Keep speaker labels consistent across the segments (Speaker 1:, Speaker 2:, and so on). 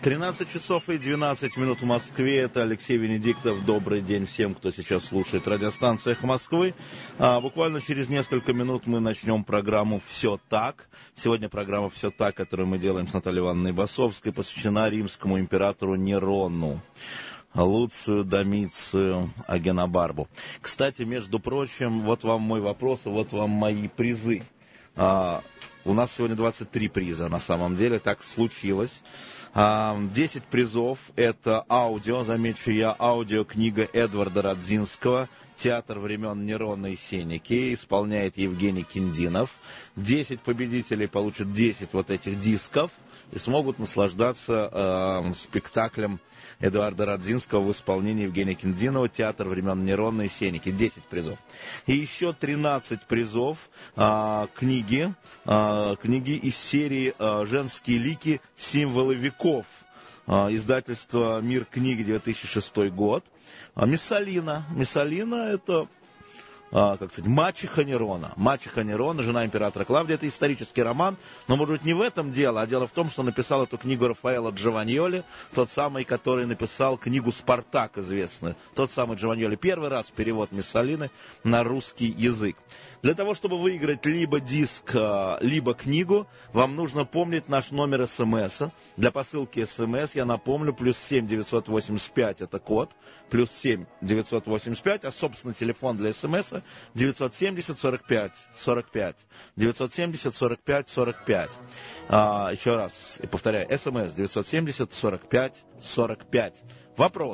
Speaker 1: 13 часов и 12 минут в Москве. Это Алексей Венедиктов. Добрый день всем, кто сейчас слушает радиостанцию «Эхо Москвы». Буквально через несколько минут мы начнем программу «Все так». Сегодня программа «Все так», которую мы делаем с Натальей Ивановной Басовской, посвящена римскому императору Нерону, Луцию Домицию Агенобарбу. Кстати, между прочим, вот вам мой вопрос, и вот вам мои призы. У нас сегодня 23 приза, на самом деле, так случилось. 10 призов — это аудио, замечу я, аудиокнига Эдварда Радзинского «Театр времен Нерона и Сенеки», исполняет Евгений Киндинов. 10 победителей получат 10 вот этих дисков и смогут наслаждаться спектаклем Эдуарда Радзинского в исполнении Евгения Киндинова «Театр времен Нерона и Сенеки». 10 призов. И еще 13 призов книги из серии «Женские лики. Символы веков». Издательство «Мир книги», 2006 год. Миссалина. Миссалина — это, мачеха Нерона. Мачеха Нерона, жена императора Клавдия. Это исторический роман, но, может быть, не в этом дело, а дело в том, что написал эту книгу Рафаэлло Джованьоли, тот самый, который написал книгу «Спартак» известную. Тот самый Джованьоли. Первый раз перевод Миссалины на русский язык. Для того, чтобы выиграть либо диск, либо книгу, вам нужно помнить наш номер СМС. Для посылки СМС, я напомню, +7 985 это код, +7 985, а, собственно, телефон для СМС 970 45 45, 970 45 45. Еще раз, повторяю, СМС 970 45 45. Вопрос.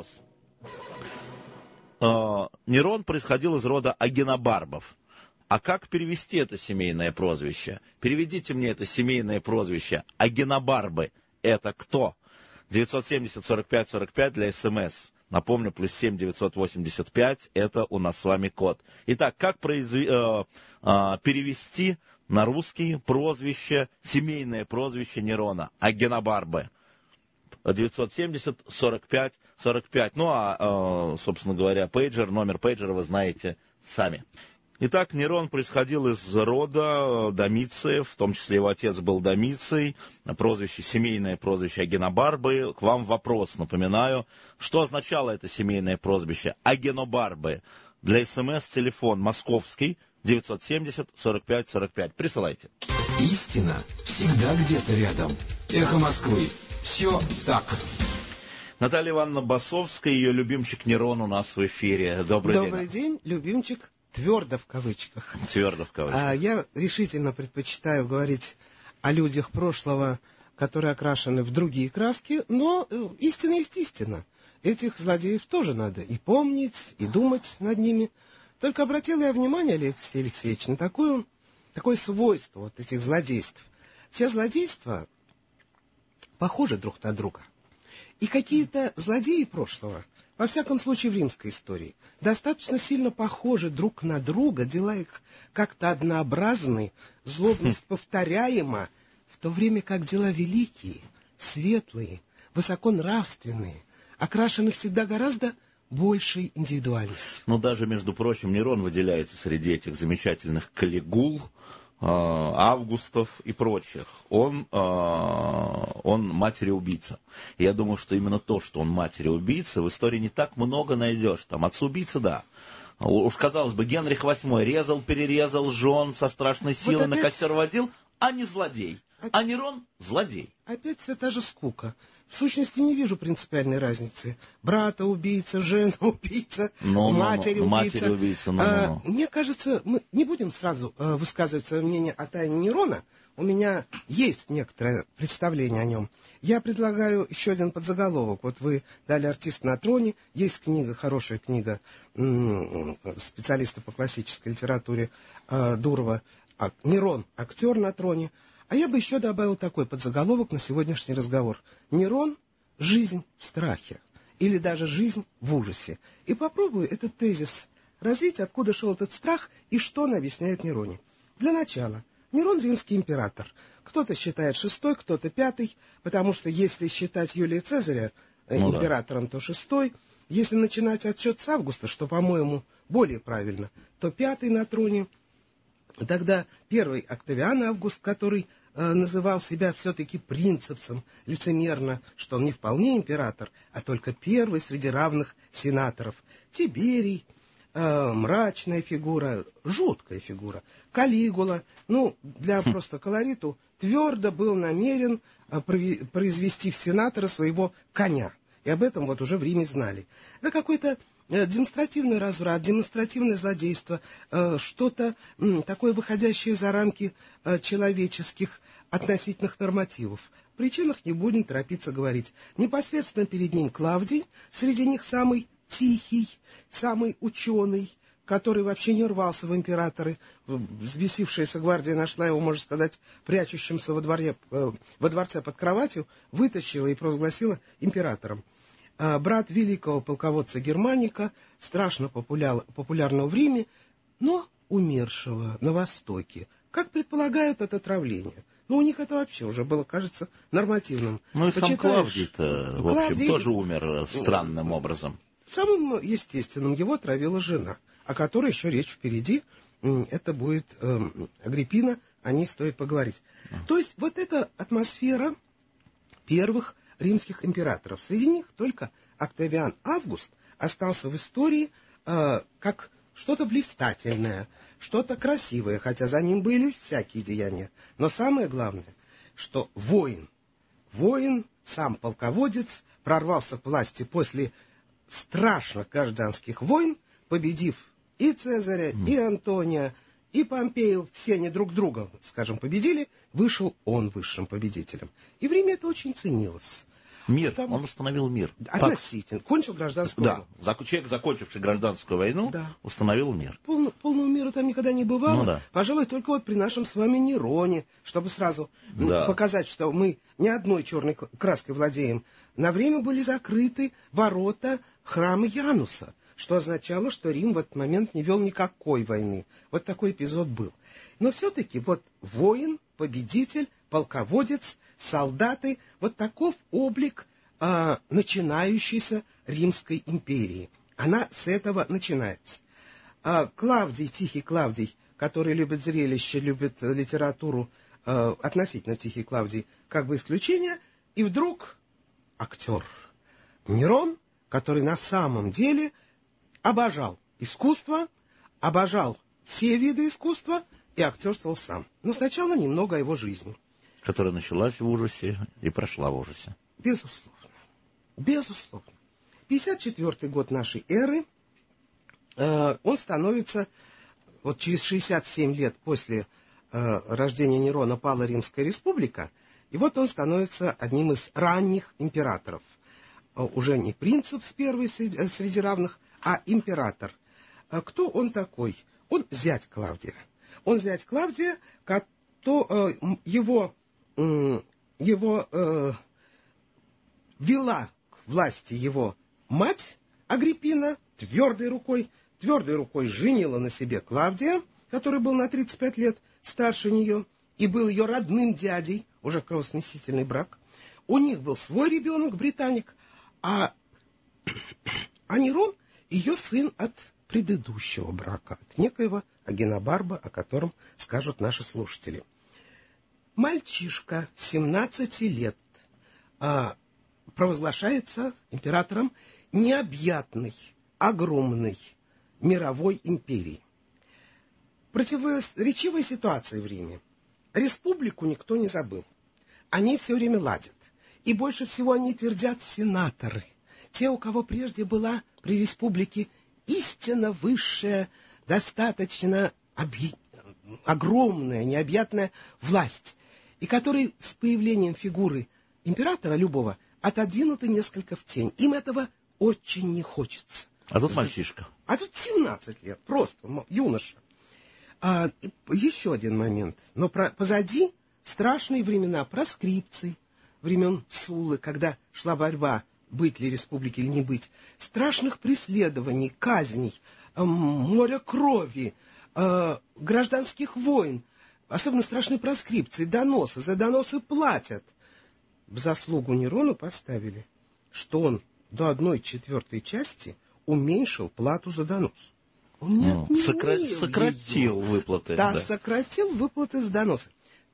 Speaker 1: Нерон происходил из рода Агенобарбов. А как перевести это семейное прозвище? Переведите мне это семейное прозвище. Агенобарбы — это кто? 970 45 45 для СМС. Напомню, +7 985 — это у нас с вами код. Итак, как перевести на русский прозвище, семейное прозвище Нерона? Агенобарбы. 970 45 45. Ну, собственно говоря, номер пейджера вы знаете сами. Итак, Нерон происходил из рода Домициев, в том числе его отец был Домиций, семейное прозвище Агенобарбы. К вам вопрос, напоминаю, что означало это семейное прозвище Агенобарбы? Для СМС телефон московский 970 45 45. Присылайте.
Speaker 2: Истина всегда где-то рядом. Эхо Москвы. Все так.
Speaker 1: Наталья Ивановна Басовская, ее любимчик Нерон у нас в эфире. Добрый день.
Speaker 3: Добрый день, любимчик. Твердо в кавычках.
Speaker 1: Твердо в кавычках.
Speaker 3: Я решительно предпочитаю говорить о людях прошлого, которые окрашены в другие краски, но истина есть истина. Этих злодеев тоже надо и помнить, и думать над ними. Только обратил я внимание, Алексей Алексеевич, на такое свойство вот этих злодейств. Все злодейства похожи друг на друга. И какие-то злодеи прошлого, во всяком случае в римской истории, достаточно сильно похожи друг на друга, дела их как-то однообразны, злобность повторяема, в то время как дела великие, светлые, высоконравственные, окрашены всегда гораздо большей индивидуальностью.
Speaker 1: Но даже, между прочим, Нерон выделяется среди этих замечательных Каллигул, Августов и прочих. Он матери-убийца. Я думаю, что именно то, что он матери-убийца, в истории не так много найдешь. Там отца-убийца, да. Уж, казалось бы, Генрих VIII резал, перерезал жен, со страшной силой вот на костер водил, а не злодей. А Нерон — злодей.
Speaker 3: Опять все та же скука. В сущности, не вижу принципиальной разницы. Брата-убийца, жена-убийца, матери-убийца. Мне кажется, мы не будем сразу высказывать свое мнение о тайне Нерона. У меня есть некоторое представление о нем. Я предлагаю еще один подзаголовок. Вот вы дали «Артист на троне». Есть книга, хорошая книга специалиста по классической литературе Дурова. «Нерон. Актер на троне». А я бы еще добавил такой подзаголовок на сегодняшний разговор. Нерон — жизнь в страхе. Или даже жизнь в ужасе. И попробую этот тезис развить, откуда шел этот страх и что он объясняет Нероне. Для начала. Нерон — римский император. Кто-то считает 6-й, кто-то 5-й, потому что если считать Юлия Цезаря императором, то 6-й. Если начинать отсчет с Августа, что, по-моему, более правильно, то 5-й на троне. Тогда первый Октавиан Август, который называл себя все-таки принципсом, лицемерно, что он не вполне император, а только первый среди равных сенаторов. Тиберий, мрачная фигура, жуткая фигура. Калигула, для просто колориту, твердо был намерен произвести в сенатора своего коня. И об этом вот уже в Риме знали. Это какой-то демонстративный разврат, демонстративное злодейство, что-то такое, выходящее за рамки человеческих относительных нормативов. В причинах не будем торопиться говорить. Непосредственно перед ним Клавдий, среди них самый тихий, самый ученый, который вообще не рвался в императоры. Взбесившаяся гвардия нашла его, можно сказать, прячущимся во дворце под кроватью, вытащила и провозгласила императором. Брат великого полководца Германика, страшно популярного в Риме, но умершего на Востоке. Как предполагают, это отравление. У них это вообще уже было, кажется, нормативным.
Speaker 1: И сам Клавдий-то, в общем, тоже умер странным образом.
Speaker 3: Самым естественным его отравила жена, о которой еще речь впереди. Это будет Агриппина, о ней стоит поговорить. То есть вот эта атмосфера первых римских императоров. Среди них только Октавиан Август остался в истории как что-то блистательное, что-то красивое, хотя за ним были всякие деяния. Но самое главное, что воин, сам полководец, прорвался к власти после страшных гражданских войн, победив и Цезаря, и Антония, и Помпею, все они друг друга, скажем, победили, вышел он высшим победителем. И в Риме это очень ценилось.
Speaker 1: Мир, он установил мир.
Speaker 3: Относительно. Кончил гражданскую войну.
Speaker 1: Да, человек, закончивший гражданскую войну, установил мир.
Speaker 3: Полного мира там никогда не бывало. Пожалуй, только вот при нашем с вами Нероне, чтобы сразу показать, что мы не одной черной краской владеем. На время были закрыты ворота храма Януса, что означало, что Рим в этот момент не вел никакой войны. Вот такой эпизод был. Но все-таки вот воин, победитель, полководец, солдаты, вот таков облик начинающейся Римской империи. Она с этого начинается. Клавдий, тихий Клавдий, который любит зрелище, любит литературу, относительно тихий Клавдий, как бы исключение, и вдруг актер Нерон, который на самом деле обожал искусство, обожал все виды искусства и актерствовал сам. Но сначала немного о его жизни.
Speaker 1: Которая началась в ужасе и прошла в ужасе.
Speaker 3: Безусловно. Безусловно. 54-й год нашей эры, он становится, вот через 67 лет после рождения Нерона пала Римская республика, и вот он становится одним из ранних императоров. Уже не принцепс первый среди равных, а император. Кто он такой? Он зять Клавдия. Он зять Клавдия, его вела к власти его мать Агриппина, твердой рукой женила на себе Клавдия, который был на 35 лет старше нее, и был ее родным дядей, уже кровосмесительный брак. У них был свой ребенок, британик, а Нерон ее сын от предыдущего брака, от некоего Агенобарба, о котором скажут наши слушатели. Мальчишка 17 лет провозглашается императором необъятной, огромной мировой империи. Противоречивая ситуация в Риме. Республику никто не забыл. Они все время ладят. И больше всего они твердят сенаторы. Те, у кого прежде была при республике истинно высшая, достаточно огромная, необъятная власть, и которые с появлением фигуры императора любого отодвинуты несколько в тень. Им этого очень не хочется.
Speaker 1: А тут мальчишка.
Speaker 3: А тут 17 лет, просто юноша. Еще один момент. Но позади страшные времена проскрипций, времен Суллы, когда шла борьба, быть ли республике или не быть, страшных преследований, казней, моря крови, гражданских войн, особенно страшные проскрипции, доносы, за доносы платят. В заслугу Нерону поставили, что он до 1/4 части уменьшил плату за донос. Он не отменил
Speaker 1: сократил выплаты.
Speaker 3: Да, сократил выплаты за доносы.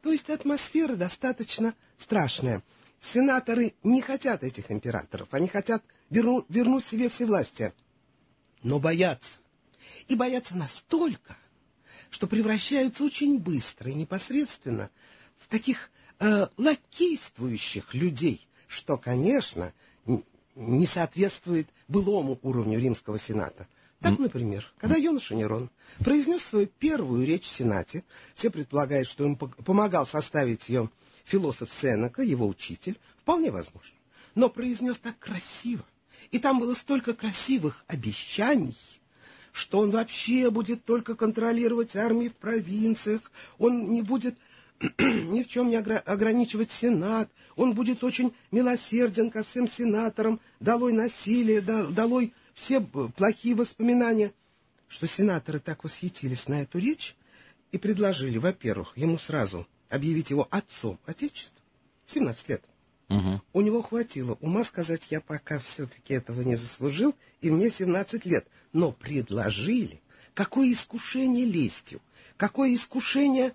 Speaker 3: То есть атмосфера достаточно страшная. Сенаторы не хотят этих императоров, они хотят вернуть себе всевластие, но боятся. И боятся настолько, что превращаются очень быстро и непосредственно в таких лакействующих людей, что, конечно, не соответствует былому уровню Римского Сената. Так, например, когда юноша Нерон произнес свою первую речь в Сенате, все предполагают, что ему помогал составить ее философ Сенека, его учитель, вполне возможно, но произнес так красиво, и там было столько красивых обещаний, что он вообще будет только контролировать армии в провинциях, он не будет ни в чем не ограничивать Сенат, он будет очень милосерден ко всем сенаторам, долой насилие, долой все плохие воспоминания, что сенаторы так восхитились на эту речь и предложили, во-первых, ему сразу объявить его отцом Отечества в 17 лет. У него хватило ума сказать: я пока все-таки этого не заслужил, и мне 17 лет. Но предложили. Какое искушение лестью, какое искушение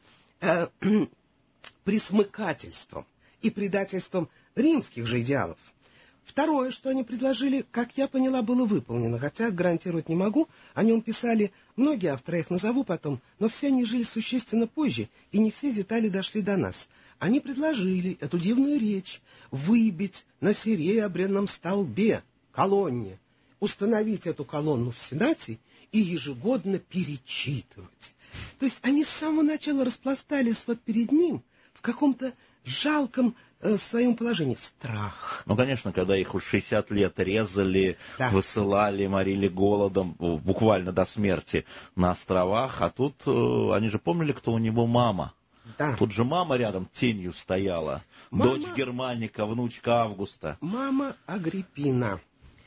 Speaker 3: присмыкательством и предательством римских же идеалов. Второе, что они предложили, как я поняла, было выполнено, хотя гарантировать не могу, о нем писали многие авторы, я их назову потом, но все они жили существенно позже, и не все детали дошли до нас. Они предложили эту дивную речь выбить на серебряном столбе, колонне, установить эту колонну в Сенате и ежегодно перечитывать. То есть они с самого начала распластались вот перед ним в каком-то жалком своем положении. Страх.
Speaker 1: Ну, конечно, когда их уж 60 лет резали, да, высылали, морили голодом, буквально до смерти на островах, а тут они же помнили, кто у него мама. Да. Тут же мама рядом тенью стояла. Дочь Германика, внучка Августа.
Speaker 3: Мама Агриппина.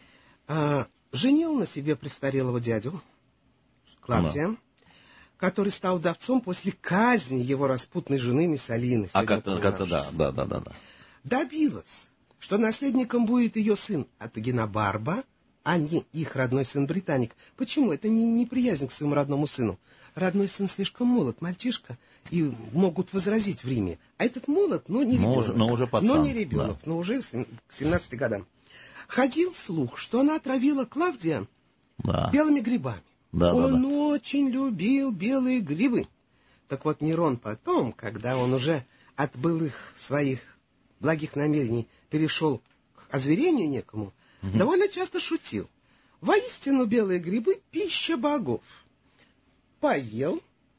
Speaker 3: Женил на себе престарелого дядю Клавдия, который стал вдовцом после казни его распутной жены Мессалины.
Speaker 1: Да.
Speaker 3: Добилась, что наследником будет ее сын Атагенобарба, а не их родной сын Британик. Почему? Это не неприязнь к своему родному сыну. Родной сын слишком молод, мальчишка, и могут возразить в Риме. А этот молод, но не ребенок.
Speaker 1: Но уже пацан.
Speaker 3: Но не ребенок, да, но уже к 17 годам. Ходил слух, что она отравила Клавдия белыми грибами. Он очень любил белые грибы. Так вот, Нерон потом, когда он уже от былых своих благих намерений перешел к озверению некому, довольно часто шутил. Воистину, белые грибы — пища богов. Поел,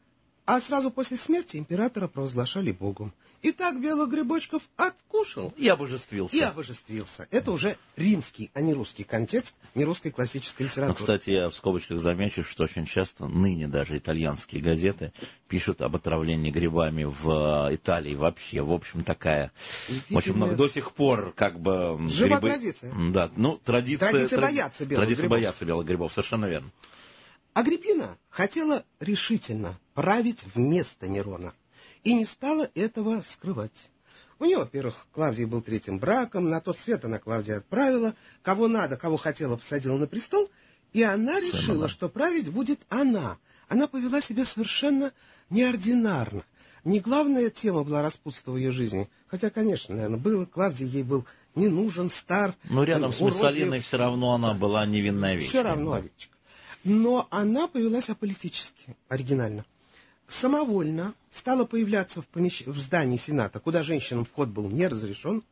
Speaker 3: а сразу после смерти императора провозглашали богом. И так белых грибочков откушал.
Speaker 1: И обожествился.
Speaker 3: Это уже римский, а не русский контекст, не русской классической литературы.
Speaker 1: Ну, кстати, я в скобочках замечу, что очень часто ныне даже итальянские газеты пишут об отравлении грибами в Италии вообще. В общем, такая... Очень много. До сих пор как бы...
Speaker 3: Жива традиция.
Speaker 1: Да, ну,
Speaker 3: традиция бояться
Speaker 1: белых грибов, совершенно верно.
Speaker 3: Агриппина хотела решительно править вместо Нерона и не стала этого скрывать. У нее, во-первых, Клавдий был третьим браком, на тот свет она Клавдия отправила, кого надо, кого хотела, посадила на престол, и она решила, что править будет она. Она повела себя совершенно неординарно. Не главная тема была распутства в ее жизни, хотя, конечно, наверное, было, Клавдий ей был не нужен, стар.
Speaker 1: Но рядом с Мессалиной все равно она была невинная овечка.
Speaker 3: Все равно овечка. Но она повелась аполитически, оригинально. Самовольно стала появляться в здании Сената, куда женщинам вход был не разрешен,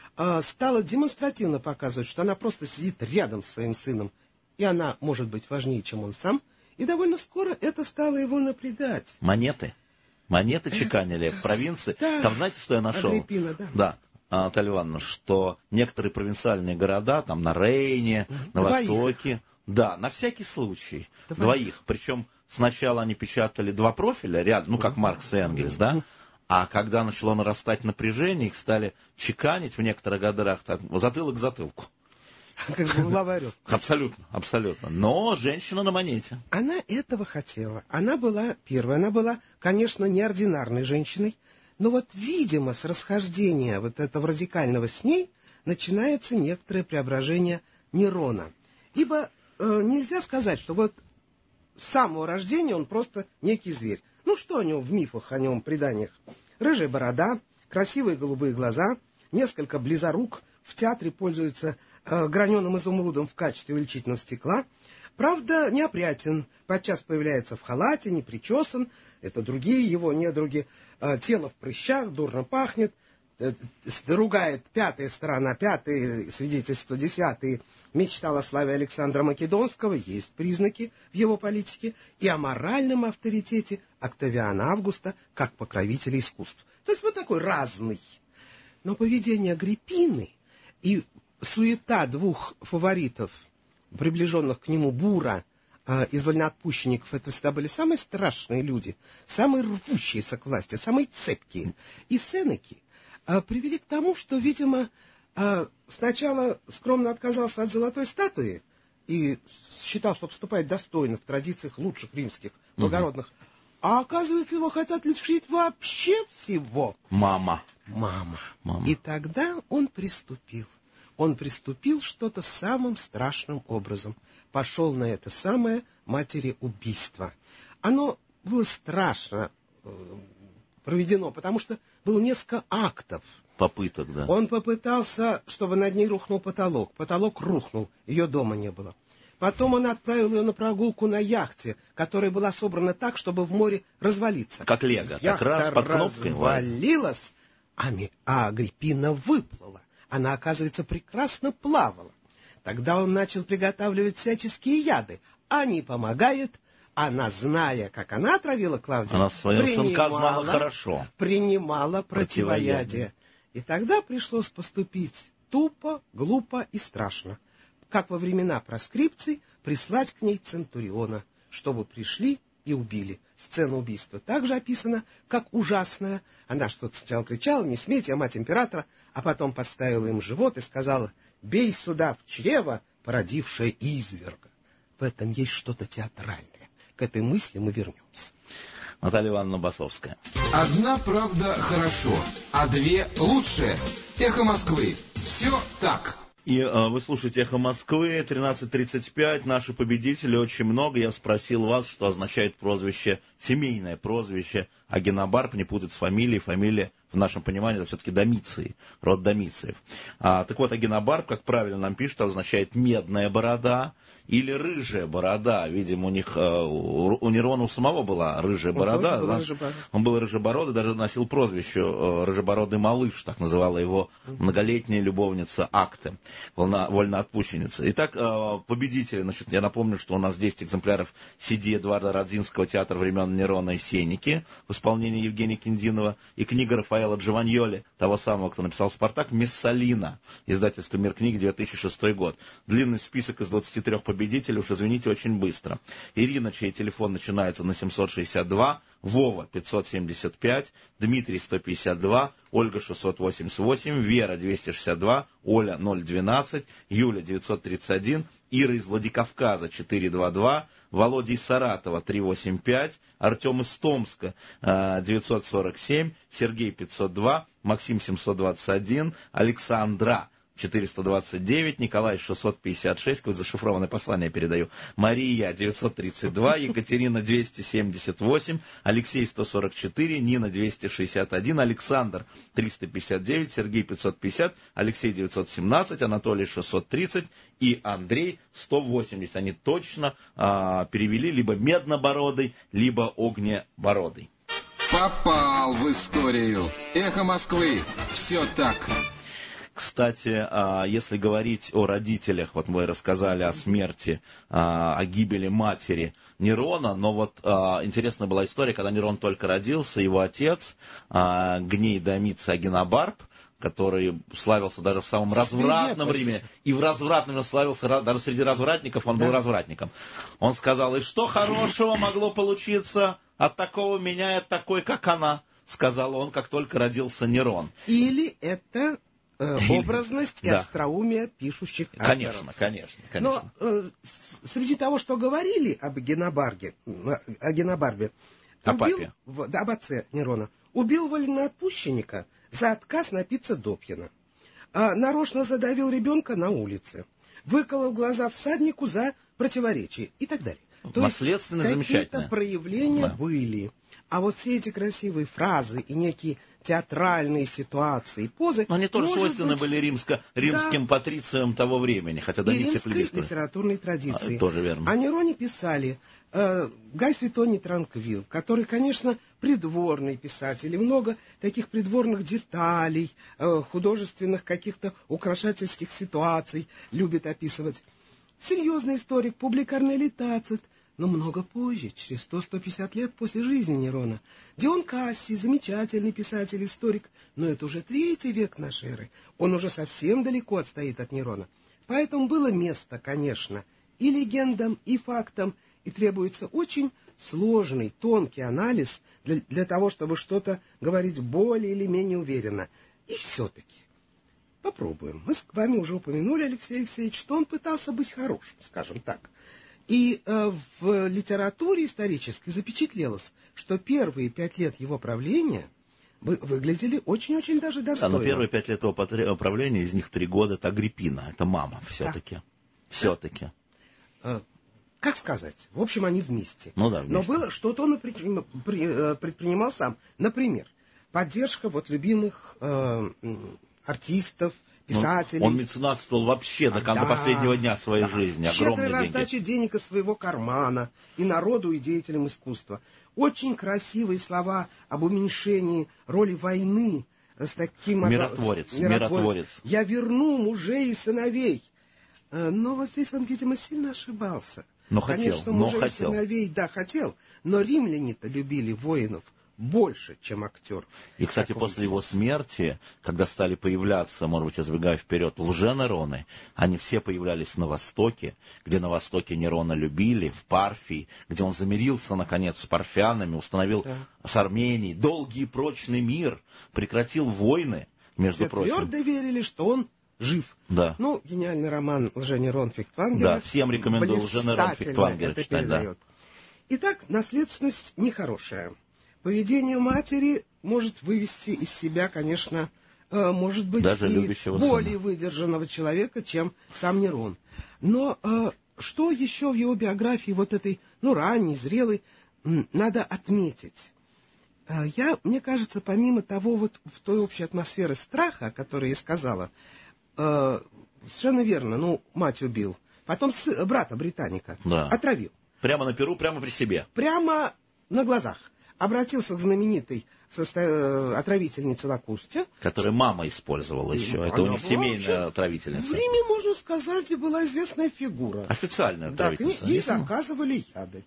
Speaker 3: стала демонстративно показывать, что она просто сидит рядом с своим сыном, и она может быть важнее, чем он сам, и довольно скоро это стало его напрягать.
Speaker 1: Монеты чеканили в провинции.
Speaker 3: Да.
Speaker 1: Там знаете, что я нашел?
Speaker 3: Агриппина,
Speaker 1: да. Наталья Ивановна, что некоторые провинциальные города, там на Рейне, на Востоке... Да, на всякий случай. Двоих. Причем сначала они печатали 2 профиля рядом, как Маркс и Энгельс, да? А когда начало нарастать напряжение, их стали чеканить в некоторых годах так, затылок к затылку.
Speaker 3: Как булава орёт.
Speaker 1: Абсолютно. Но женщина на монете.
Speaker 3: Она этого хотела. Она была первой. Она была, конечно, неординарной женщиной. Но вот, видимо, с расхождения вот этого радикального с ней начинается некоторое преображение Нерона. Ибо нельзя сказать, что вот с самого рождения он просто некий зверь. Ну, что о нем в мифах, о нем, преданиях рыжая борода, красивые голубые глаза, несколько близорук, в театре пользуются граненым изумрудом в качестве увеличительного стекла. Правда, неопрятен, подчас появляется в халате, не причесан, это другие его недруги, тело в прыщах, дурно пахнет, ругает пятая сторона, пятые свидетельства, десятые, мечтал о славе Александра Македонского, есть признаки в его политике, и о моральном авторитете Октавиана Августа как покровителя искусств. То есть вот такой разный. Но поведение Агриппины и суета двух фаворитов, приближенных к нему, Бура из вольноотпущенников, это всегда были самые страшные люди, самые рвущиеся к власти, самые цепкие, и Сенеки привели к тому, что, видимо, сначала скромно отказался от золотой статуи и считал, что поступает достойно в традициях лучших римских благородных, а оказывается, его хотят лишить вообще всего.
Speaker 1: Мама.
Speaker 3: И тогда он приступил. Он приступил что-то самым страшным образом. Пошел на это самое матереубийство. Оно было страшно проведено, потому что было несколько актов.
Speaker 1: Попыток, да.
Speaker 3: Он попытался, чтобы над ней рухнул потолок. Потолок рухнул, ее дома не было. Потом он отправил ее на прогулку на яхте, которая была собрана так, чтобы в море развалиться.
Speaker 1: Как лего, как раз под кнопкой.
Speaker 3: Развалилась, а Агриппина выплыла. Она, оказывается, прекрасно плавала. Тогда он начал приготавливать всяческие яды. Они помогают. Она, зная, как она отравила Клавдия,
Speaker 1: она своего сынка знала хорошо.
Speaker 3: Принимала противоядие. И тогда пришлось поступить тупо, глупо и страшно. Как во времена проскрипций, прислать к ней центуриона, чтобы пришли и убили. Сцена убийства также описана, как ужасная. Она что-то сначала кричала: «Не смейте, я мать императора», а потом подставила им живот и сказала: «Бей сюда в чрево, породившее изверга». В этом есть что-то театральное. К этой мысли мы вернемся.
Speaker 1: Наталья Ивановна Басовская.
Speaker 2: Одна правда хорошо, а две лучше. Эхо Москвы. Все так.
Speaker 1: И вы слушаете «Эхо Москвы», 13:35, наши победители, очень много. Я спросил вас, что означает прозвище, семейное прозвище Агенобарб, не путать с фамилией. Фамилия, в нашем понимании, это все-таки Домиции, род Домициев. Так вот, Агенобарб, как правильно нам пишут, означает «медная борода» или «рыжая борода». Видимо, у Нерона у самого была рыжая борода. Он был рыжебородый, даже носил прозвище «рыжебородый малыш», так называла его многолетняя любовница Акте, вольноотпущенница. Итак, победители, значит, я напомню, что у нас 10 экземпляров CD Эдуарда Радзинского «Театр времен Нерона и Сеники» в исполнении Евгения Киндинова и книга Рафаэла Джованьоли, того самого, кто написал «Спартак», «Мессалина», издательство «Мир книги», 2006 год. Длинный список из 23 победителей, уж извините, очень быстро. Ирина, чей телефон начинается на 762, Вова 575, Дмитрий 152, Ольга 688, Вера 262, Оля 012, Юля 931, Ира из Владикавказа 422, Володя из Саратова 385, Артем из Томска 947, Сергей 502, Максим 721, Александра 429, Николай 656, какое-то зашифрованное послание передаю, Мария 932, Екатерина 278, Алексей 144, Нина 261, Александр 359, Сергей 550, Алексей 917, Анатолий 630 и Андрей 180. Они точно перевели либо меднобородый, либо огнебородый.
Speaker 2: Попал в историю. Эхо Москвы. Все так.
Speaker 1: Кстати, если говорить о родителях, вот мы рассказали о смерти, о гибели матери Нерона, но вот интересная была история, когда Нерон только родился, его отец, Гней Домиций Агенобарб, который славился даже в самом развратном Риме, и в развратном славился, даже среди развратников он был развратником. Он сказал: «И что хорошего могло получиться от такого меня и от такой, как она», сказал он, как только родился Нерон.
Speaker 3: Или это образность и остроумие пишущих авторов.
Speaker 1: Конечно.
Speaker 3: Но среди того, что говорили об Агенобарбе, об отце Нерона, убил вольноотпущенника за отказ напиться допьяна, нарочно задавил ребенка на улице, выколол глаза всаднику за противоречие и так далее.
Speaker 1: Наследственно замечательно.
Speaker 3: Какие-то проявления были. А вот все эти красивые фразы и некие театральные ситуации, позы...
Speaker 1: Но они тоже свойственны были римским патрициям того времени, хотя до них цеплились.
Speaker 3: Римской литературной традиции.
Speaker 1: Тоже верно.
Speaker 3: О Нероне писали Гай Светоний Транквил, который, конечно, придворный писатель, и много таких придворных деталей, художественных каких-то украшательских ситуаций любит описывать. Серьезный историк Публий Корнелий Тацит, но много позже, через 100-150 лет после жизни Нерона. Дион Кассий, замечательный писатель-историк, но это уже 3 век нашей эры. Он уже совсем далеко отстоит от Нерона. Поэтому было место, конечно, и легендам, и фактам, и требуется очень сложный, тонкий анализ для того, чтобы что-то говорить более или менее уверенно. И все-таки попробуем. Мы с вами уже упомянули, Алексей Алексеевич, что он пытался быть хорошим, скажем так. И в литературе исторической запечатлелось, что первые 5 лет его правления выглядели очень-очень даже достойно.
Speaker 1: Но первые 5 лет его правления, из них 3 года, это Агриппина, это мама все-таки. Да. Все-таки.
Speaker 3: Как сказать? В общем, они вместе.
Speaker 1: Ну да, вместе.
Speaker 3: Но было что-то он предпринимал сам. Например, поддержка вот любимых артистов, писателей.
Speaker 1: Он меценатствовал вообще до последнего дня своей жизни.
Speaker 3: Щедрая раздача денег из своего кармана и народу, и деятелям искусства. Очень красивые слова об уменьшении роли войны с таким...
Speaker 1: Миротворец.
Speaker 3: Я верну мужей и сыновей. Но вот здесь он, видимо, сильно ошибался. Конечно, мужей и сыновей, да, хотел. Но римляне-то любили воинов больше, чем актеров.
Speaker 1: И, кстати, после его смерти, когда стали появляться, может быть, я забегаю вперед, лже-Нероны, они все появлялись на Востоке, где на Востоке Нерона любили, в Парфии, где он замирился, наконец, с парфянами, установил с Арменией долгий и прочный мир, прекратил войны, между прочим.
Speaker 3: Твердо верили, что он жив.
Speaker 1: Да.
Speaker 3: Ну, гениальный роман «Лженерон Фихтвангера».
Speaker 1: Да, всем рекомендую «Лженерон Фихтвангера» читать. Да.
Speaker 3: Итак, наследственность нехорошая. Поведение матери может вывести из себя, конечно, может быть,
Speaker 1: даже
Speaker 3: и более выдержанного человека, чем сам Нерон. Но что еще в его биографии, вот этой, ранней, зрелой, надо отметить? Мне кажется, помимо того, вот в той общей атмосфере страха, о которой я сказала, совершенно верно, мать убил, потом брата британика отравил.
Speaker 1: Прямо на перу, прямо при себе.
Speaker 3: Прямо на глазах. Обратился к знаменитой отравительнице Лакусте.
Speaker 1: Которую мама использовала еще. Это у них семейная отравительница.
Speaker 3: В Риме, можно сказать, была известная фигура.
Speaker 1: Официальная отравительница.
Speaker 3: Да, ей заказывали яды.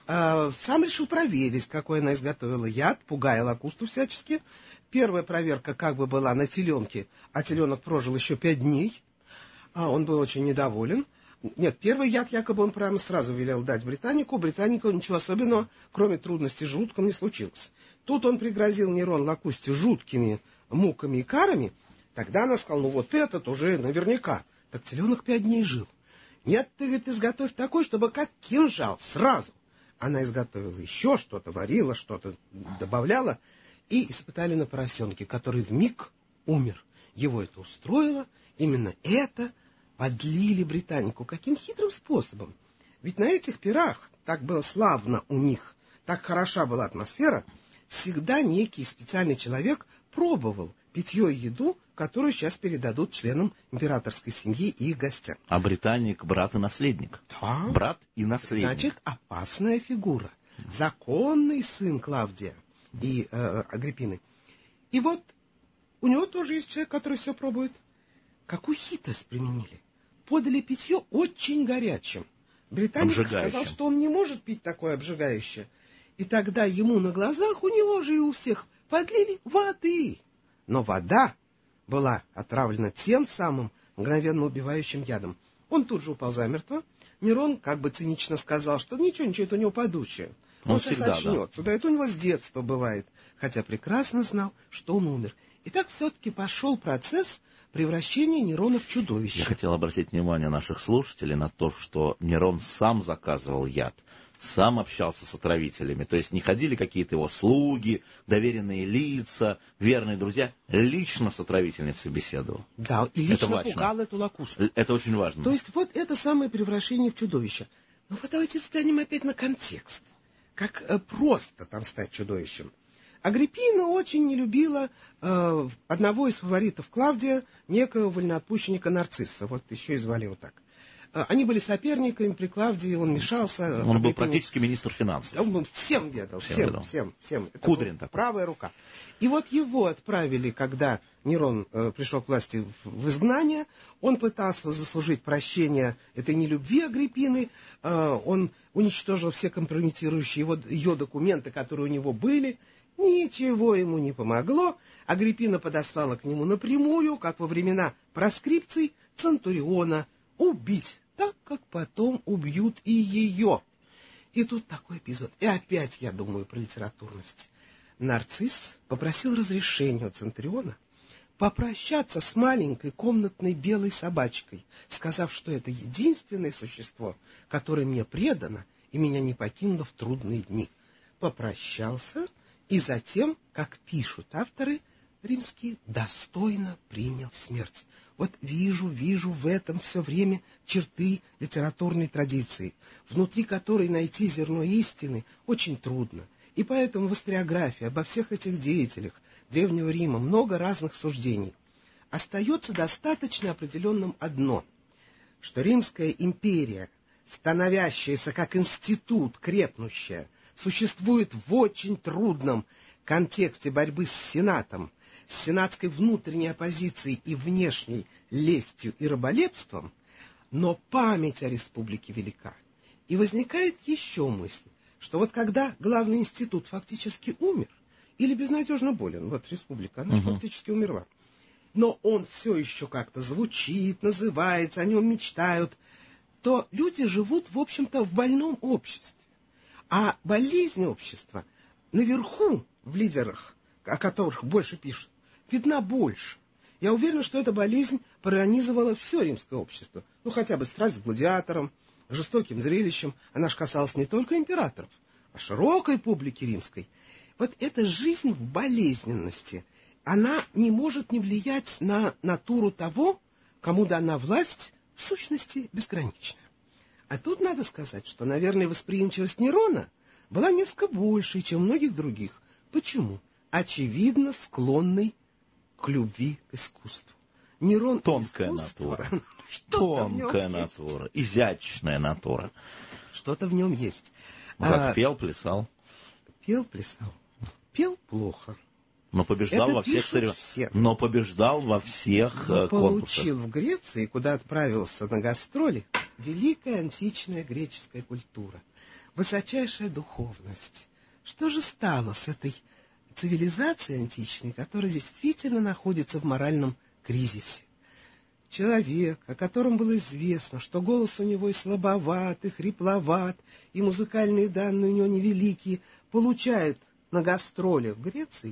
Speaker 3: Сам решил проверить, какой она изготовила яд, пугая Лакусту всячески. Первая проверка как бы была на теленке, а теленок прожил еще 5 дней. Он был очень недоволен. Нет, первый яд якобы он прямо сразу велел дать британику. Британику ничего особенного, кроме трудностей с желудком, не случилось. Тут он пригрозил Нерон Лакусте жуткими муками и карами. Тогда она сказала, вот этот уже наверняка. Так теленок 5 дней жил. Нет, ты, говорит, изготовь такой, чтобы как кинжал, сразу. Она изготовила еще что-то, варила что-то, добавляла. И испытали на поросенке, который вмиг умер. Его это устроило. Именно это подлили британику. Каким хитрым способом? Ведь на этих пирах, так было славно у них, так хороша была атмосфера, всегда некий специальный человек пробовал питье и еду, которую сейчас передадут членам императорской семьи и их гостям.
Speaker 1: А британик — брат и наследник.
Speaker 3: Да.
Speaker 1: Брат и наследник.
Speaker 3: Значит, опасная фигура. Законный сын Клавдия и Агриппины. И вот у него тоже есть человек, который все пробует. Какую хитрость применили? Подали питье очень горячим. Британик сказал, что он не может пить такое обжигающее. И тогда ему на глазах, у него же и у всех, подлили воды. Но вода была отравлена тем самым мгновенно убивающим ядом. Он тут же упал замертво. Нерон как бы цинично сказал, что ничего, это у него подучие. Он сейчас очнется. Да, это у него с детства бывает. Хотя прекрасно знал, что он умер. И так все-таки пошел процесс превращения Нерона в чудовище.
Speaker 1: Я хотел обратить внимание наших слушателей на то, что Нерон сам заказывал яд, сам общался с отравителями. То есть не ходили какие-то его слуги, доверенные лица, верные друзья. Лично с отравительницей беседовал.
Speaker 3: Да, и лично пугал эту Лакусту.
Speaker 1: Это очень важно.
Speaker 3: То есть вот это самое превращение в чудовище. Ну вот давайте взглянем опять на контекст. Как просто там стать чудовищем. Агриппина очень не любила одного из фаворитов Клавдия, некоего вольноотпущенника Нарцисса. Вот еще и звали его так. Они были соперниками при Клавдии, он мешался.
Speaker 1: Он был практически министр финансов.
Speaker 3: Он всем ведал, всем. Это
Speaker 1: Кудрин такой.
Speaker 3: Правая рука. И вот его отправили, когда Нерон пришел к власти в изгнание. Он пытался заслужить прощение этой нелюбви Агриппины. Он уничтожил все компрометирующие ее документы, которые у него были. Ничего ему не помогло. Агриппина подослала к нему напрямую, как во времена проскрипций, Центуриона убить, так как потом убьют и ее. И тут такой эпизод. И опять я думаю про литературность. Нарцисс попросил разрешения у Центуриона попрощаться с маленькой комнатной белой собачкой, сказав, что это единственное существо, которое мне предано и меня не покинуло в трудные дни. Попрощался и затем, как пишут авторы римские, достойно принял смерть. Вот вижу в этом все время черты литературной традиции, внутри которой найти зерно истины очень трудно. И поэтому в историографии обо всех этих деятелях Древнего Рима много разных суждений. Остается достаточно определенным одно, что Римская империя, становящаяся как институт, крепнущая, существует в очень трудном контексте борьбы с Сенатом, с сенатской внутренней оппозицией и внешней лестью и раболепством, но память о республике велика. И возникает еще мысль, что вот когда главный институт фактически умер, или безнадежно болен, вот республика, она фактически умерла, но он все еще как-то звучит, называется, о нем мечтают, то люди живут, в общем-то, в больном обществе. А болезнь общества наверху, в лидерах, о которых больше пишут, видна больше. Я уверен, что эта болезнь пронизывала все римское общество. Ну, хотя бы страсть к гладиаторам, жестоким зрелищем. Она же касалась не только императоров, а широкой публики римской. Вот эта жизнь в болезненности, она не может не влиять на натуру того, кому дана власть, в сущности, безграничная. А тут надо сказать, что, наверное, восприимчивость Нерона была несколько большей, чем многих других. Почему? Очевидно, склонный к любви к искусству. Нерон —
Speaker 1: тонкая
Speaker 3: искусство,
Speaker 1: натура. Тонкая натура, изящная натура.
Speaker 3: Что-то в нем есть.
Speaker 1: Как пел, плясал.
Speaker 3: Пел, плясал. Пел плохо.
Speaker 1: Но побеждал во всех соревнованиях. Но побеждал во всех конкурсах.
Speaker 3: Получил в Греции, куда отправился на гастроли, великая античная греческая культура, высочайшая духовность. Что же стало с этой цивилизацией античной, которая действительно находится в моральном кризисе? Человек, о котором было известно, что голос у него и слабоват, и хрипловат, и музыкальные данные у него невеликие, получает на гастролях в Греции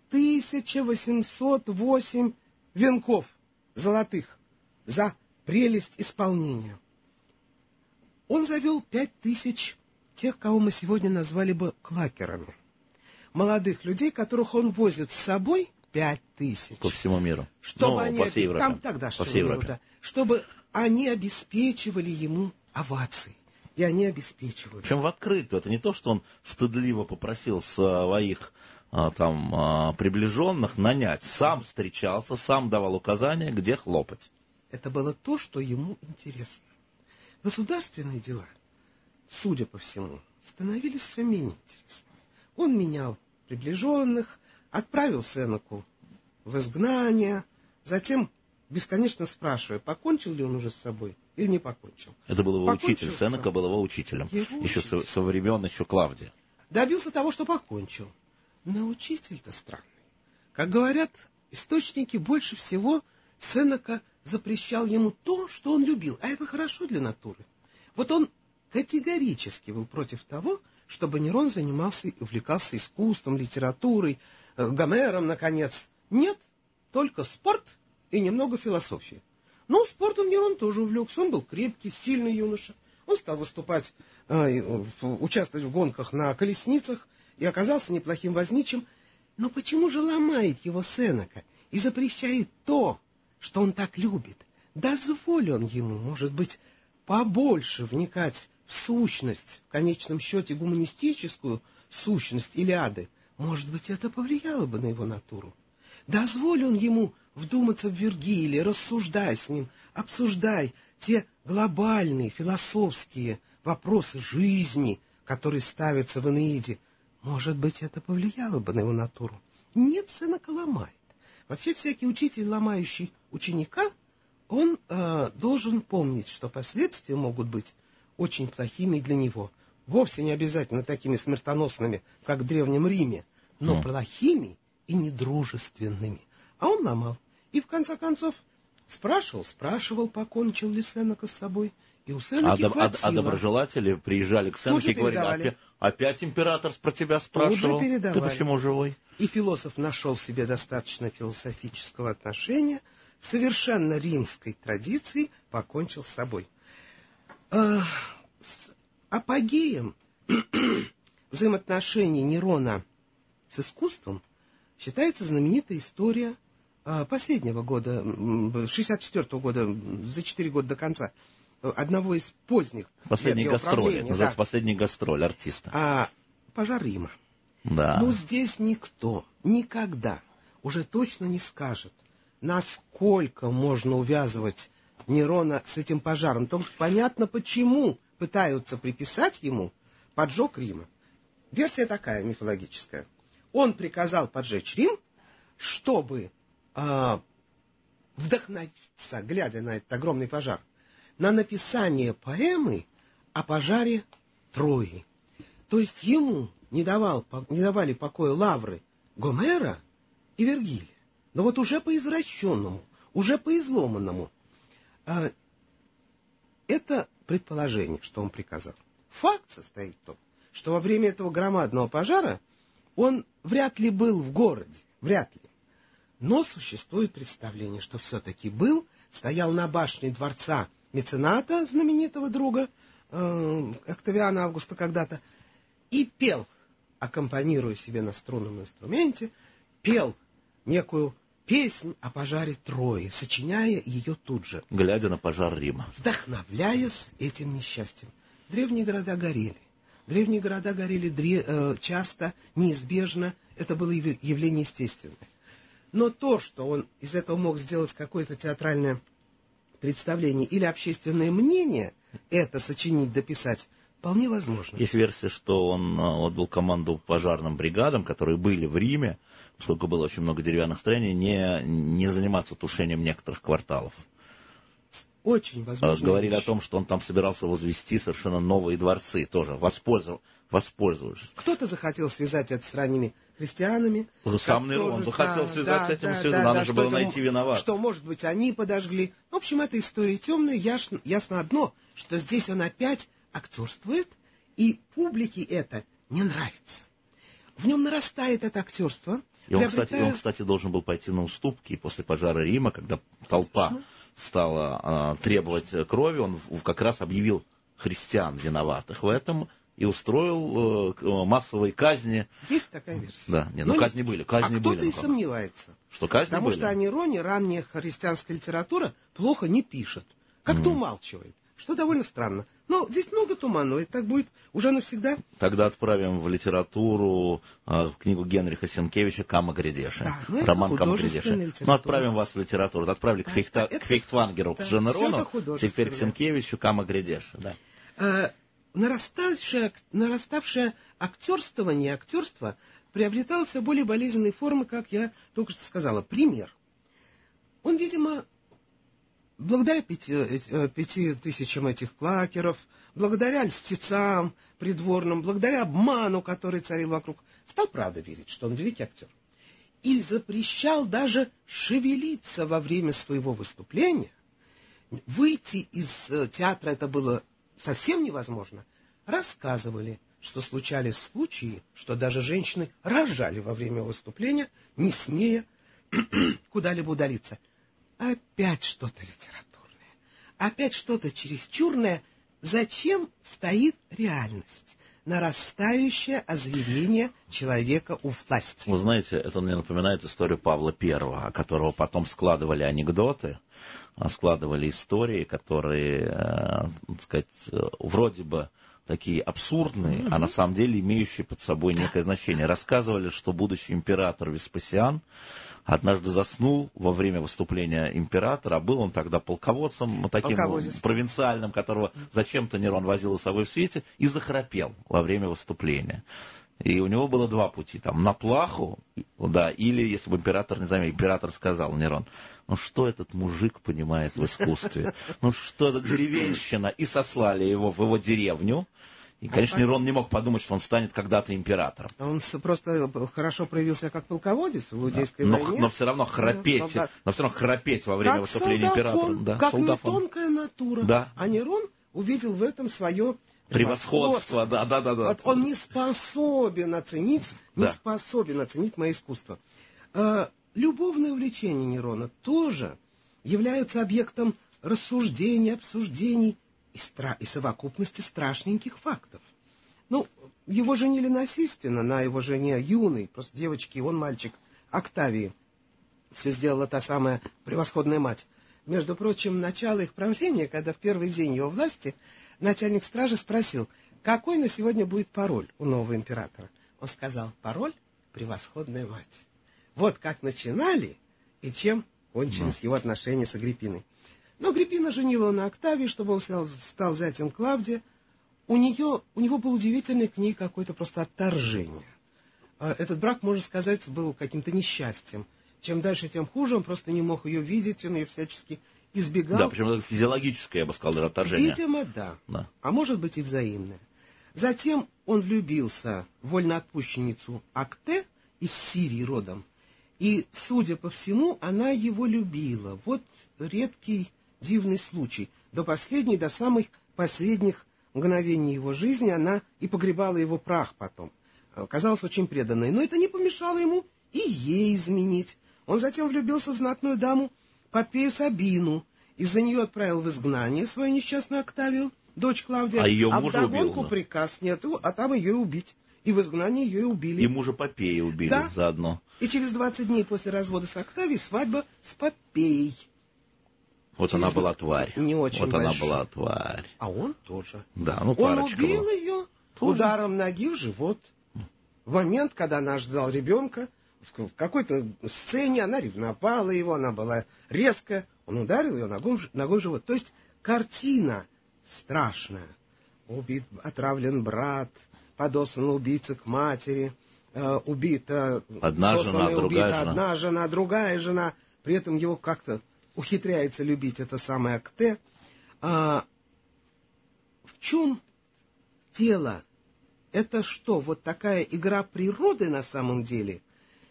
Speaker 3: 1808 венков золотых за прелесть исполнения. Он завел 5000 тех, кого мы сегодня назвали бы клакерами. Молодых людей, которых он возит с собой, 5000.
Speaker 1: По всему миру.
Speaker 3: Чтобы они,
Speaker 1: по всей Европе.
Speaker 3: там тогда что миру, да, чтобы они обеспечивали ему овации. И они обеспечивали.
Speaker 1: Причем в открытую. Это не то, что он стыдливо попросил своих приближенных нанять. Сам встречался, сам давал указания, где хлопать.
Speaker 3: Это было то, что ему интересно. Государственные дела, судя по всему, становились все менее интересными. Он менял приближенных, отправил Сенеку в изгнание, затем бесконечно спрашивая, покончил ли он уже с собой или не покончил.
Speaker 1: Это был его учитель, Сенека был его учителем, еще со времен Клавдия.
Speaker 3: Добился того, что покончил. Но учитель-то странный. Как говорят источники, больше всего Сенека запрещал ему то, что он любил, а это хорошо для натуры. Вот он категорически был против того, чтобы Нерон занимался и увлекался искусством, литературой, Гомером, наконец. Нет, только спорт и немного философии. Но спортом Нерон тоже увлекся. Он был крепкий, сильный юноша. Он стал выступать, участвовать в гонках на колесницах и оказался неплохим возничим. Но почему же ломает его Сенека и запрещает то, что он так любит? Дозволь он ему, может быть, побольше вникать в в сущность, в конечном счете гуманистическую сущность Илиады, может быть, это повлияло бы на его натуру. Дозволь он ему вдуматься в Вергилия, рассуждай с ним, обсуждай те глобальные философские вопросы жизни, которые ставятся в Энеиде. Может быть, это повлияло бы на его натуру. Нет, сынока ломает. Вообще, всякий учитель, ломающий ученика, он должен помнить, что последствия могут быть очень плохими для него. Вовсе не обязательно такими смертоносными, как в Древнем Риме, но плохими и недружественными. А он ломал. И в конце концов спрашивал, покончил ли Сенека с собой. И у Сенеки хватило.
Speaker 1: А доброжелатели приезжали к Сенеке и говорили: опять император про тебя спрашивал, ты почему живой?
Speaker 3: И философ нашел в себе достаточно философического отношения, в совершенно римской традиции покончил с собой. С апогеем взаимоотношений Нерона с искусством считается знаменитая история последнего года, 64-го года, за 4 года до конца, одного из поздних
Speaker 1: последней гастроли, называется «Последний гастроль» артиста.
Speaker 3: Пожар Рима.
Speaker 1: Да.
Speaker 3: Но здесь никто никогда уже точно не скажет, насколько можно увязывать Нерона с этим пожаром. То есть понятно, почему пытаются приписать ему поджог Рима. Версия такая, мифологическая. Он приказал поджечь Рим, чтобы вдохновиться, глядя на этот огромный пожар, на написание поэмы о пожаре Трои. То есть ему не давали покоя лавры Гомера и Вергилия. Но вот уже по извращенному, уже по изломанному. Это предположение, что он приказал. Факт состоит в том, что во время этого громадного пожара он вряд ли был в городе, вряд ли. Но существует представление, что все-таки был, стоял на башне дворца мецената, знаменитого друга Октавиана Августа когда-то, и пел, аккомпанируя себе на струнном инструменте, пел некую песнь о пожаре Трои, сочиняя ее тут же.
Speaker 1: Глядя на пожар Рима.
Speaker 3: Вдохновляясь этим несчастьем. Древние города горели. Древние города горели часто, неизбежно. Это было явление естественное. Но то, что он из этого мог сделать какое-то театральное представление или общественное мнение, это сочинить, дописать, вполне возможно.
Speaker 1: Есть версия, что он отдал команду пожарным бригадам, которые были в Риме, поскольку было очень много деревянных строений, не заниматься тушением некоторых кварталов.
Speaker 3: Очень возможно.
Speaker 1: Говорили о том, что он там собирался возвести совершенно новые дворцы, тоже воспользовавшись.
Speaker 3: Кто-то захотел связать это с ранними христианами.
Speaker 1: Сам Нерон захотел связать с этим, надо же было найти виноватых.
Speaker 3: Что, может быть, они подожгли. В общем, эта история темная. Ясно одно, что здесь он опять актерствует, и публике это не нравится. В нем нарастает это актерство.
Speaker 1: И он, кстати, должен был пойти на уступки после пожара Рима, когда толпа стала требовать крови, он как раз объявил христиан виноватых в этом и устроил массовые казни.
Speaker 3: Есть такая версия.
Speaker 1: Да, казни были.
Speaker 3: Кто-то и сомневается.
Speaker 1: Что казни
Speaker 3: Потому что о Нероне ранняя христианская литература плохо не пишет. Как-то умалчивает. Что довольно странно. Но здесь много туманного, и так будет уже навсегда.
Speaker 1: Тогда отправим в литературу книгу Генриха Сенкевича «Кама Грядеши».
Speaker 3: Да,
Speaker 1: роман «Кама Грядеши». Отправим вас в литературу. Отправили к Фейхтвангеру, к Женерону, теперь к Сенкевичу «Кама Грядеши». Да.
Speaker 3: Нараставшее актерство приобретало все более болезненные формы, как я только что сказала. Пример. Он, видимо, благодаря 5000 этих клакеров, благодаря льстецам придворным, благодаря обману, который царил вокруг, стал правда верить, что он великий актер. И запрещал даже шевелиться во время своего выступления. Выйти из театра это было совсем невозможно. Рассказывали, что случались случаи, что даже женщины рожали во время выступления, не смея куда-либо удалиться. Опять что-то литературное, опять что-то чересчурное. Зачем стоит реальность? Нарастающее озверение человека у власти.
Speaker 1: Вы знаете, это мне напоминает историю Павла I, о которого потом складывали анекдоты, складывали истории, которые, так сказать, вроде бы такие абсурдные, а на самом деле имеющие под собой некое значение. Рассказывали, что будущий император Веспасиан однажды заснул во время выступления императора, а был он тогда полководцем, таким провинциальным, которого зачем-то Нерон возил с собой в свете, и захрапел во время выступления. И у него было два пути, там, на плаху, да, или, если бы император не заметил, император сказал, Нерон, ну что этот мужик понимает в искусстве, ну что это деревенщина, и сослали его в его деревню. И, конечно, Нерон не мог подумать, что он станет когда-то императором.
Speaker 3: Он просто хорошо проявился как полководец в Лудейской войне.
Speaker 1: Но все равно храпеть, во время
Speaker 3: как
Speaker 1: выступления императора. Да,
Speaker 3: как не тонкая натура.
Speaker 1: Да.
Speaker 3: А Нерон увидел в этом свое
Speaker 1: превосходство. Да.
Speaker 3: Вот он не способен оценить мое искусство. Любовные увлечения Нерона тоже являются объектом рассуждений, обсуждений и совокупности страшненьких фактов. Ну, его женили насильственно на его жене юной, просто девочки, он мальчик, Октавии. Все сделала та самая превосходная мать. Между прочим, начало их правления, когда в первый день его власти начальник стражи спросил, какой на сегодня будет пароль у нового императора. Он сказал, пароль — превосходная мать. Вот как начинали и чем кончились его отношения с Агриппиной. Но Агриппина женила на Октавии, чтобы он стал зятем Клавдия. У него был удивительный к ней какое-то просто отторжение. Этот брак, можно сказать, был каким-то несчастьем. Чем дальше, тем хуже. Он просто не мог ее видеть, он ее всячески избегал.
Speaker 1: Да, причем это физиологическое, я бы сказал, отторжение.
Speaker 3: Видимо, да. А может быть и взаимное. Затем он влюбился в вольноотпущенницу Акте из Сирии родом. И, судя по всему, она его любила. Вот редкий, дивный случай. До самых последних мгновений его жизни она и погребала его прах потом. Оказалась очень преданной. Но это не помешало ему и ей изменить. Он затем влюбился в знатную даму Попею Сабину. Из-за нее отправил в изгнание свою несчастную Октавию, дочь Клавдия.
Speaker 1: А ее мужа
Speaker 3: вдогонку приказ нет, а там ее убить. И в изгнании ее убили.
Speaker 1: И мужа Попея убили заодно.
Speaker 3: И через 20 дней после развода с Октавией свадьба с Попеей.
Speaker 1: Вот она была тварь.
Speaker 3: Не очень
Speaker 1: вот
Speaker 3: большая.
Speaker 1: она была тварь.
Speaker 3: А он тоже.
Speaker 1: Да,
Speaker 3: он убил ее ударом ноги в живот. В момент, когда она ждала ребенка, в какой-то сцене она ревновала его, она была резкая. Он ударил ее ногой в живот. То есть картина страшная. Убит, отравлен брат, подослан убийца к матери, убита
Speaker 1: одна жена,
Speaker 3: другая жена. При этом его как-то ухитряется любить эта самая Акте. В чем дело? Это что, вот такая игра природы на самом деле?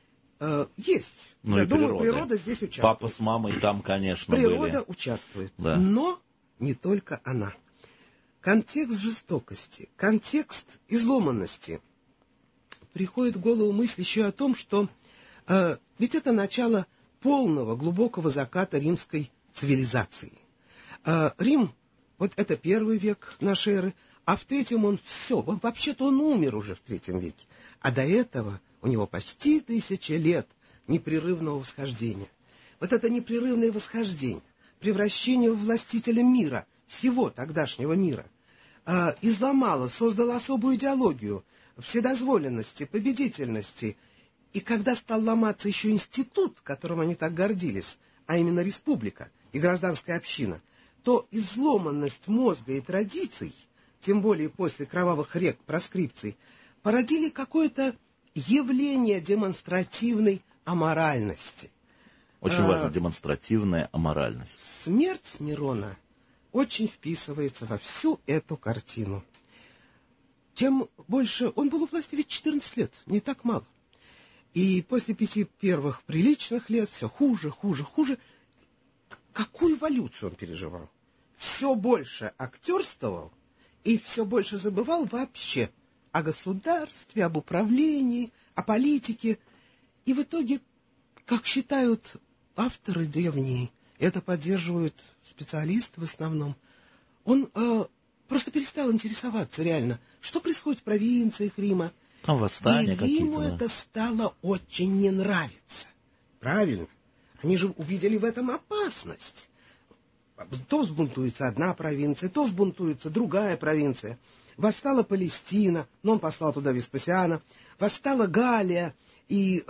Speaker 3: Есть. Я думаю, природа здесь участвует.
Speaker 1: Папа с мамой там, конечно,
Speaker 3: природа участвует.
Speaker 1: Да.
Speaker 3: Но не только она. Контекст жестокости, контекст изломанности. Приходит в голову мысль еще о том, что ведь это начало полного, глубокого заката римской цивилизации. Рим, вот это 1 век нашей эры, а в 3-м вообще-то он умер уже в 3 веке. А до этого у него почти 1000 лет непрерывного восхождения. Вот это непрерывное восхождение, превращение в властителя мира, всего тогдашнего мира, изломало, создало особую идеологию вседозволенности, победительности. И когда стал ломаться еще институт, которым они так гордились, а именно республика и гражданская община, то изломанность мозга и традиций, тем более после кровавых рек проскрипций, породили какое-то явление демонстративной аморальности.
Speaker 1: Очень важно, демонстративная аморальность.
Speaker 3: Смерть Нерона очень вписывается во всю эту картину. Тем больше... Он был у власти ведь 14 лет, не так мало. И после 5 первых приличных лет все хуже. Какую эволюцию он переживал? Все больше актерствовал и все больше забывал вообще о государстве, об управлении, о политике. И в итоге, как считают авторы древние, это поддерживают специалисты в основном, он просто перестал интересоваться реально, что происходит в провинциях Рима.
Speaker 1: Там восстания
Speaker 3: какие-то. И Риму это стало очень не нравиться. Правильно. Они же увидели в этом опасность. то взбунтуется одна провинция, то взбунтуется другая провинция. Восстала Палестина, но он послал туда Веспасиана. Восстала Галлия, и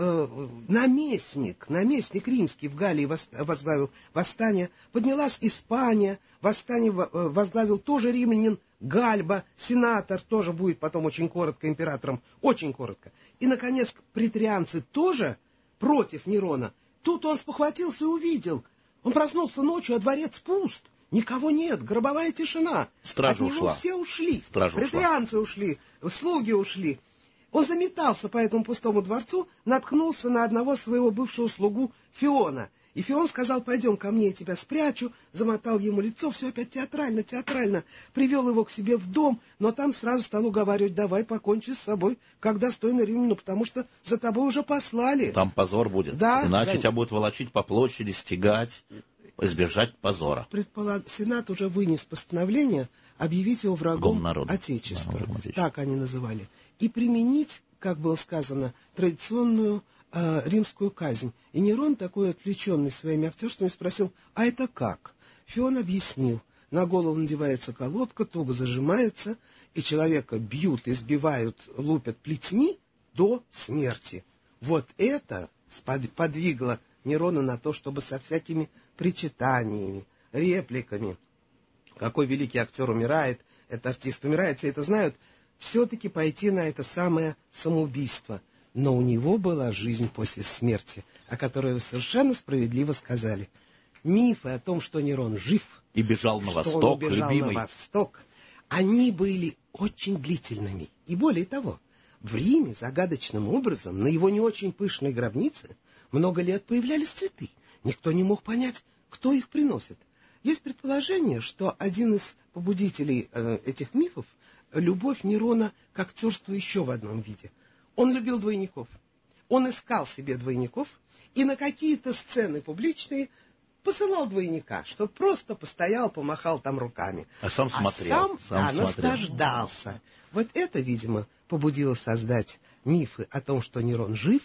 Speaker 3: наместник римский в Галлии возглавил восстание. Поднялась Испания, восстание возглавил тоже римлянин Гальба, сенатор, тоже будет потом очень коротко императором, очень коротко. И, наконец, претарианцы тоже против Нерона. Тут он спохватился и увидел. Он проснулся ночью, а дворец пуст. Никого нет, гробовая тишина.
Speaker 1: Стража
Speaker 3: От него
Speaker 1: ушла.
Speaker 3: все ушли.
Speaker 1: Стража
Speaker 3: претарианцы ушли, слуги ушли. Он заметался по этому пустому дворцу, наткнулся на одного своего бывшего слугу Фиона. И Фион сказал: пойдем ко мне, я тебя спрячу, замотал ему лицо, все опять театрально, привел его к себе в дом, но там сразу стал уговаривать: давай покончи с собой, как достойно римляну, потому что за тобой уже послали.
Speaker 1: Там позор будет,
Speaker 3: да,
Speaker 1: иначе тебя будут волочить по площади, стягать, избежать позора.
Speaker 3: Сенат уже вынес постановление объявить его врагом Отечества, так они называли, и применить, как было сказано, традиционную римскую казнь. И Нерон, такой отвлеченный своими актерствами, спросил: а это как? Фион объяснил: на голову надевается колодка, туго зажимается, и человека бьют, избивают, лупят плетьми до смерти. Вот это подвигло Нерона на то, чтобы со всякими причитаниями, репликами, какой великий актер умирает, этот артист умирает, все это знают, все-таки пойти на это самое самоубийство. Но у него была жизнь после смерти, о которой вы совершенно справедливо сказали. Мифы о том, что Нерон жив,
Speaker 1: и бежал на восток,
Speaker 3: он убежал на восток, они были очень длительными. И более того, в Риме загадочным образом на его не очень пышной гробнице много лет появлялись цветы. Никто не мог понять, кто их приносит. Есть предположение, что один из побудителей этих мифов — любовь Нерона к актерству еще в одном виде. Он любил двойников. Он искал себе двойников и на какие-то сцены публичные посылал двойника, чтобы просто постоял, помахал там руками.
Speaker 1: А сам смотрел.
Speaker 3: Наслаждался. Вот это, видимо, побудило создать мифы о том, что Нерон жив.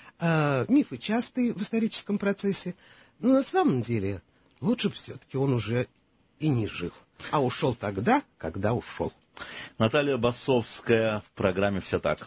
Speaker 3: Мифы частые в историческом процессе. Но на самом деле лучше бы все-таки он уже и не жил, а ушел тогда, когда ушел.
Speaker 1: Наталья Басовская в программе «Все так».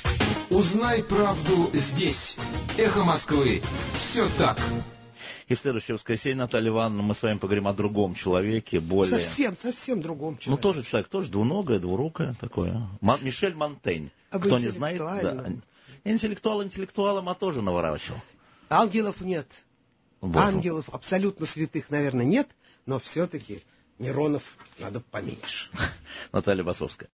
Speaker 2: Узнай правду здесь. Эхо Москвы. Все так.
Speaker 1: И в следующее воскресенье, Наталья Ивановна, мы с вами поговорим о другом человеке, более...
Speaker 3: Совсем другом человеке.
Speaker 1: Ну, тоже человек, тоже двуногое, двурукое такое. Мишель Монтень. Кто не знает, да. Интеллектуал интеллектуалом, а тоже наворачивал.
Speaker 3: Ангелов нет.
Speaker 1: Боже.
Speaker 3: Ангелов абсолютно святых, наверное, нет, но все-таки Неронов надо поменьше.
Speaker 1: Наталья Басовская.